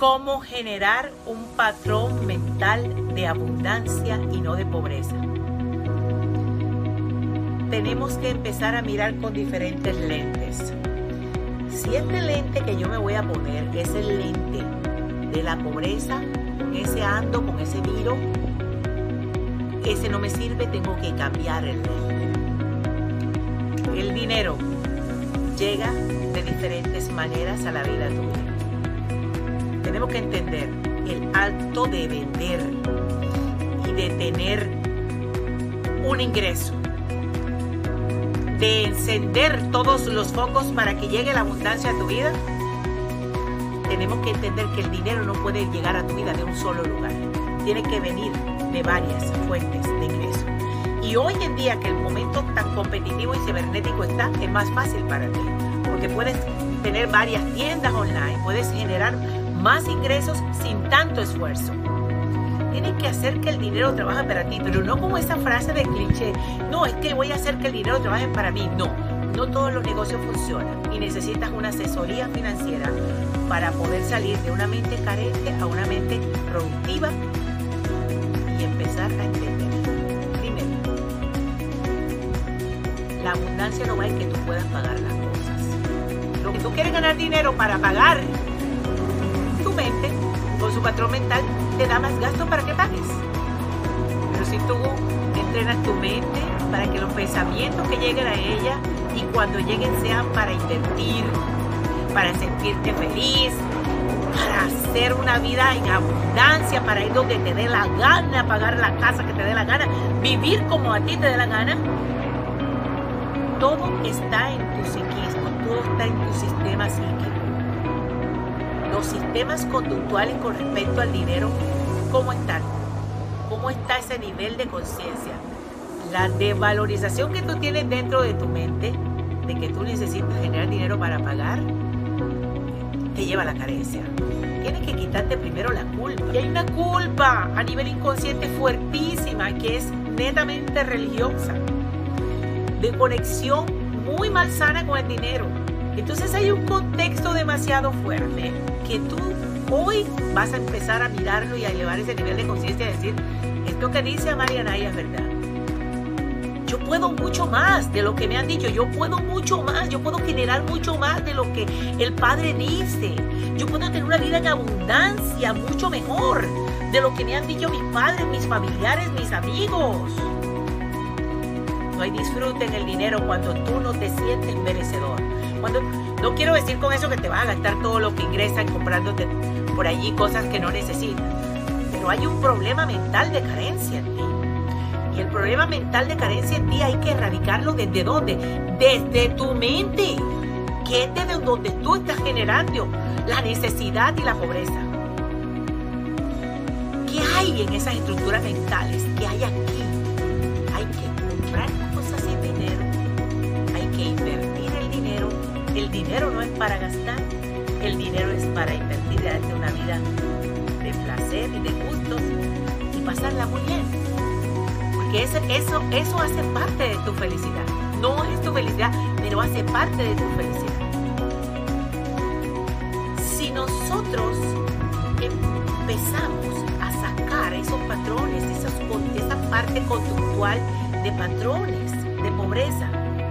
cómo generar un patrón mental de abundancia y no de pobreza. Tenemos que empezar a mirar con diferentes lentes. Si este lente que yo me voy a poner es el lente de la pobreza, con ese ando, con ese miro, ese no me sirve, tengo que cambiar el lente. El dinero llega de diferentes maneras a la vida tuya. Tenemos que entender el acto de vender y de tener un ingreso, de encender todos los focos para que llegue la abundancia a tu vida. Tenemos que entender que el dinero no puede llegar a tu vida de un solo lugar. Tiene que venir de varias fuentes de ingreso. Y hoy en día, que el momento tan competitivo y cibernético está, es más fácil para ti. Porque puedes tener varias tiendas online, puedes generar más ingresos sin tanto esfuerzo. Tienes que hacer que el dinero trabaje para ti, pero no como esa frase de cliché. No, es que voy a hacer que el dinero trabaje para mí. No, no todos los negocios funcionan y necesitas una asesoría financiera para poder salir de una mente carente a una mente productiva y empezar a entender. Primero, la abundancia no va en que tú puedas pagar las cosas. Lo que tú quieres ganar dinero para pagar, tu mente con su patrón mental te da más gasto para que pagues. Pero si tú entrenas tu mente para que los pensamientos que lleguen a ella y cuando lleguen sean para invertir, para sentirte feliz, para hacer una vida en abundancia, para ir donde te dé la gana, pagar la casa que te dé la gana, vivir como a ti te dé la gana, todo está en tu psiquismo, todo está en tu sistema psíquico. Los sistemas conductuales con respecto al dinero, ¿cómo están? ¿Cómo está ese nivel de conciencia? La desvalorización que tú tienes dentro de tu mente, de que tú necesitas generar dinero para pagar, te lleva a la carencia. Tienes que quitarte primero la culpa. Y hay una culpa a nivel inconsciente fuertísima que es netamente religiosa, de conexión muy malsana con el dinero. Entonces hay un contexto demasiado fuerte que tú hoy vas a empezar a mirarlo y a elevar ese nivel de conciencia y decir, esto que dice Amalia Anaya es verdad. Yo puedo mucho más de lo que me han dicho, yo puedo mucho más, yo puedo generar mucho más de lo que el Padre dice. Yo puedo tener una vida en abundancia mucho mejor de lo que me han dicho mis padres, mis familiares, mis amigos. No hay disfrute en el dinero cuando tú no te sientes merecedor. No quiero decir con eso que te vas a gastar todo lo que ingresas comprándote por allí cosas que no necesitas. Pero hay un problema mental de carencia en ti. Y el problema mental de carencia en ti hay que erradicarlo ¿desde dónde? Desde tu mente, que es desde donde tú estás generando la necesidad y la pobreza. ¿Qué hay en esas estructuras mentales? ¿Qué hay aquí? Hay que comprar cosas sin dinero. Hay que invertir el dinero. El dinero no es para gastar. El dinero es para invertir y darte una vida de placer y de gustos y pasarla muy bien. Porque eso hace parte de tu felicidad. No es tu felicidad, pero hace parte de tu felicidad. Si nosotros empezamos a sacar esos patrones, esa parte conductual de patrones de pobreza,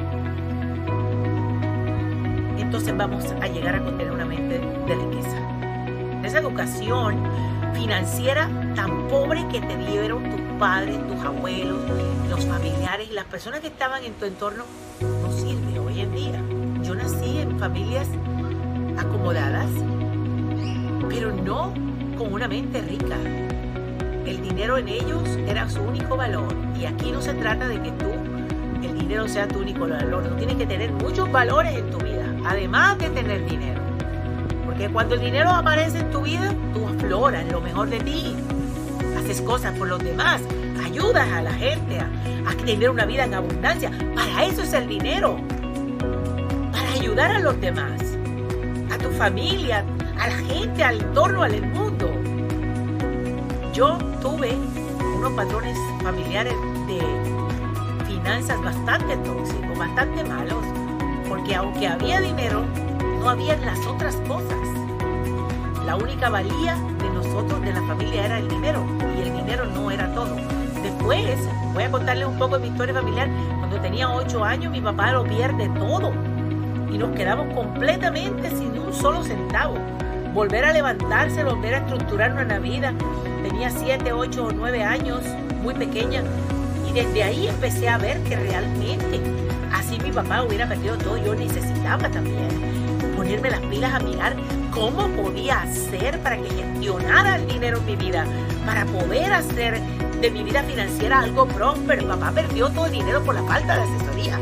entonces vamos a llegar a tener una mente de riqueza. Esa educación financiera tan pobre que te dieron tus padres, tus abuelos, los familiares y las personas que estaban en tu entorno no sirve hoy en día. Yo nací en familias acomodadas, pero no con una mente rica. El dinero en ellos era su único valor y aquí no se trata de que el dinero sea tu único valor. Tú tienes que tener muchos valores en tu vida, además de tener dinero. Porque cuando el dinero aparece en tu vida, tú afloras lo mejor de ti. Haces cosas por los demás, ayudas a la gente a tener una vida en abundancia. Para eso es el dinero. Para ayudar a los demás, a tu familia, a la gente, al entorno, al mundo. Yo tuve unos patrones familiares de finanzas bastante tóxicos, bastante malos, porque aunque había dinero, no había las otras cosas. la única valía de nosotros, de la familia, era el dinero, y el dinero no era todo. Después, voy a contarles un poco de mi historia familiar. Cuando tenía 8 años, mi papá lo pierde todo y nos quedamos completamente sin un solo centavo. Volver a levantarse, volver a estructurar nuestra vida. Tenía 7, 8 o 9 años, muy pequeña, y desde ahí empecé a ver que realmente así mi papá hubiera perdido todo. Yo necesitaba también ponerme las pilas a mirar cómo podía hacer para que gestionara el dinero en mi vida, para poder hacer de mi vida financiera algo próspero. Papá perdió todo el dinero por la falta de asesoría,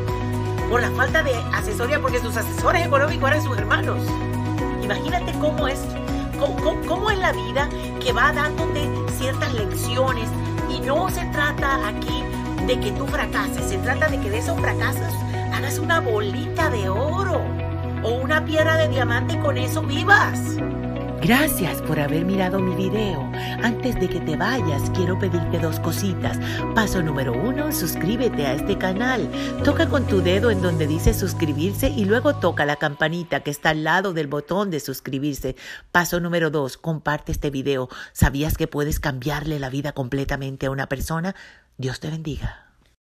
porque sus asesores económicos eran sus hermanos. Imagínate cómo es la vida, que va dándote ciertas lecciones, y no se trata aquí de que tú fracases, se trata de que de esos fracasos hagas una bolita de oro o una piedra de diamante y con eso vivas. Gracias por haber mirado mi video. Antes de que te vayas, quiero pedirte 2 cositas. Paso número 1, suscríbete a este canal. Toca con tu dedo en donde dice suscribirse y luego toca la campanita que está al lado del botón de suscribirse. Paso número 2, comparte este video. ¿Sabías que puedes cambiarle la vida completamente a una persona? Dios te bendiga.